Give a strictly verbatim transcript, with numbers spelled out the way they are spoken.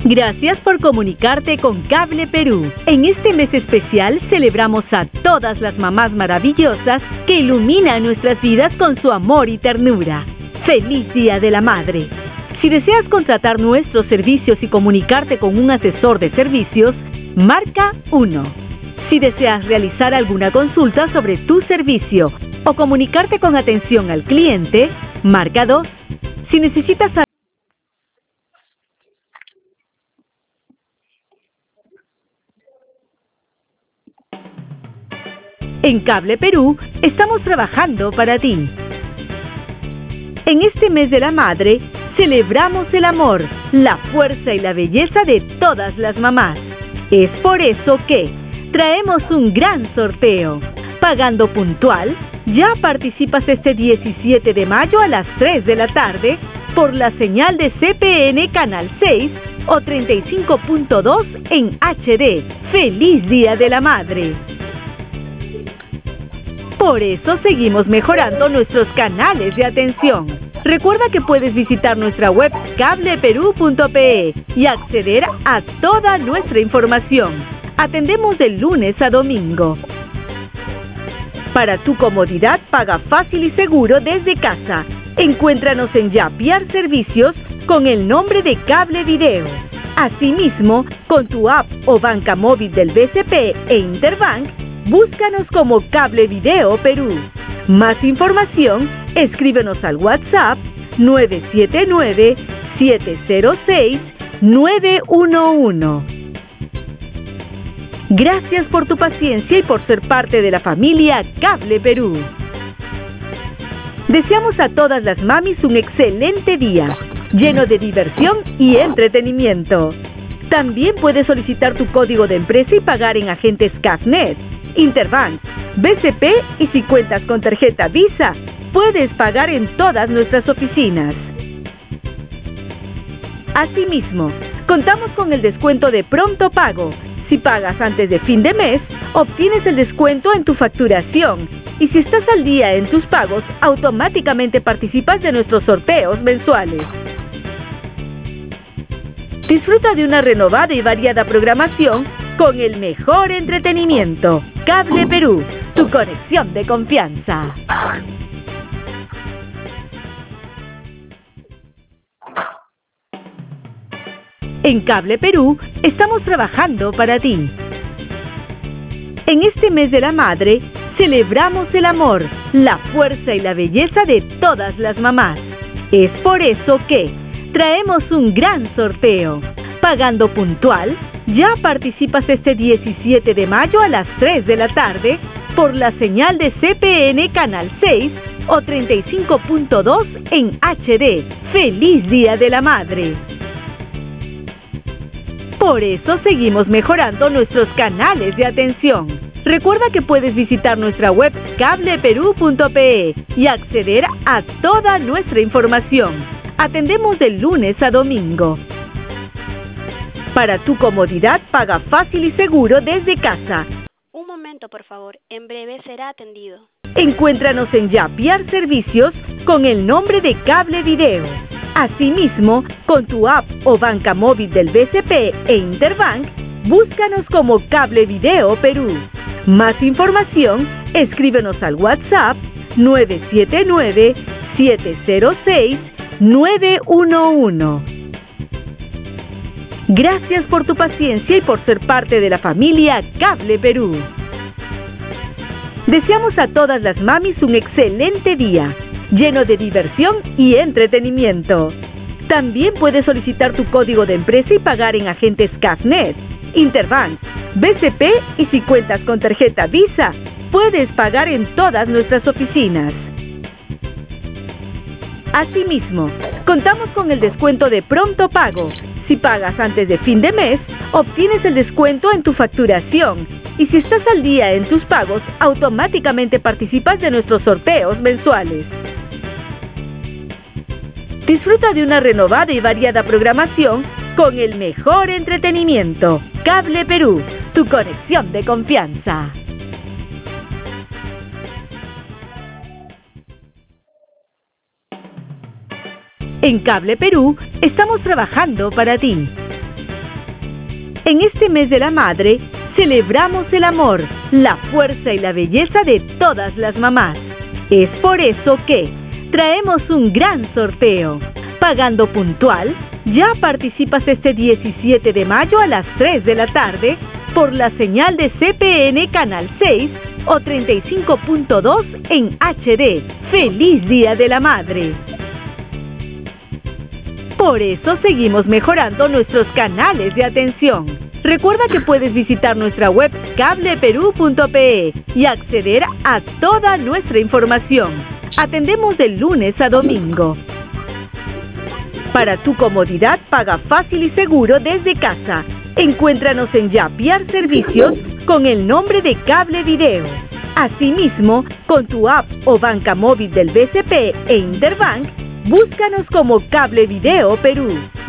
Gracias por comunicarte con Cable Perú. En este mes especial celebramos a todas las mamás maravillosas que iluminan nuestras vidas con su amor y ternura. ¡Feliz Día de la Madre! Si deseas contratar nuestros servicios y comunicarte con un asesor de servicios, marca uno. Si deseas realizar alguna consulta sobre tu servicio o comunicarte con atención al cliente, marca dos. Si necesitas En Cable Perú, estamos trabajando para ti. En este mes de la madre, celebramos el amor, la fuerza y la belleza de todas las mamás. Es por eso que traemos un gran sorteo. Pagando puntual, ya participas este diecisiete de mayo a las tres de la tarde por la señal de C P N Canal seis o treinta y cinco punto dos en H D. ¡Feliz Día de la Madre! Por eso seguimos mejorando nuestros canales de atención. Recuerda que puedes visitar nuestra web cable perú punto pe y acceder a toda nuestra información. Atendemos de lunes a domingo. Para tu comodidad, paga fácil y seguro desde casa. Encuéntranos en Yapiar Servicios con el nombre de Cable Video. Asimismo, con tu app o banca móvil del B C P e Interbank, búscanos como Cable Video Perú. Más información, escríbenos al WhatsApp nueve siete nueve, siete cero seis, nueve uno uno. Gracias por tu paciencia y por ser parte de la familia Cable Perú. Deseamos a todas las mamis un excelente día, lleno de diversión y entretenimiento. También puedes solicitar tu código de empresa y pagar en agentes Cafnet, Interbank, B C P y si cuentas con tarjeta Visa, puedes pagar en todas nuestras oficinas. Asimismo, contamos con el descuento de pronto pago. Si pagas antes de fin de mes, obtienes el descuento en tu facturación. Y si estás al día en tus pagos, automáticamente participas de nuestros sorteos mensuales. Disfruta de una renovada y variada programación con el mejor entretenimiento. Cable Perú, tu conexión de confianza. En Cable Perú, estamos trabajando para ti. En este mes de la madre, celebramos el amor, la fuerza y la belleza de todas las mamás. Es por eso que traemos un gran sorteo. Pagando puntual, ya participas este diecisiete de mayo a las tres de la tarde por la señal de C P N Canal seis o treinta y cinco punto dos en H D. ¡Feliz Día de la Madre! Por eso seguimos mejorando nuestros canales de atención. Recuerda que puedes visitar nuestra web cable perú punto pe y acceder a toda nuestra información. Atendemos de lunes a domingo. Para tu comodidad, paga fácil y seguro desde casa. Un momento, por favor. En breve será atendido. Encuéntranos en Yapiar Servicios con el nombre de Cable Video. Asimismo, con tu app o banca móvil del B C P e Interbank, búscanos como Cable Video Perú. Más información, escríbenos al WhatsApp nueve siete nueve, siete cero seis, nueve uno uno. Gracias por tu paciencia y por ser parte de la familia Cable Perú. Deseamos a todas las mamis un excelente día, lleno de diversión y entretenimiento. También puedes solicitar tu código de empresa y pagar en agentes Cafnet, Interbank, B C P y si cuentas con tarjeta Visa, puedes pagar en todas nuestras oficinas. Asimismo, contamos con el descuento de pronto pago. Si pagas antes de fin de mes, obtienes el descuento en tu facturación. Y si estás al día en tus pagos, automáticamente participas de nuestros sorteos mensuales. Disfruta de una renovada y variada programación con el mejor entretenimiento. Cable Perú, tu conexión de confianza. En Cable Perú, estamos trabajando para ti. En este mes de la madre, celebramos el amor, la fuerza y la belleza de todas las mamás. Es por eso que traemos un gran sorteo. Pagando puntual, ya participas este diecisiete de mayo a las tres de la tarde por la señal de C P N Canal seis o treinta y cinco punto dos en H D. ¡Feliz Día de la Madre! Por eso seguimos mejorando nuestros canales de atención. Recuerda que puedes visitar nuestra web cable perú punto pe y acceder a toda nuestra información. Atendemos de lunes a domingo. Para tu comodidad, paga fácil y seguro desde casa. Encuéntranos en Yapiar Servicios con el nombre de Cable Video. Asimismo, con tu app o banca móvil del B C P e Interbank, búscanos como Cable Video Perú.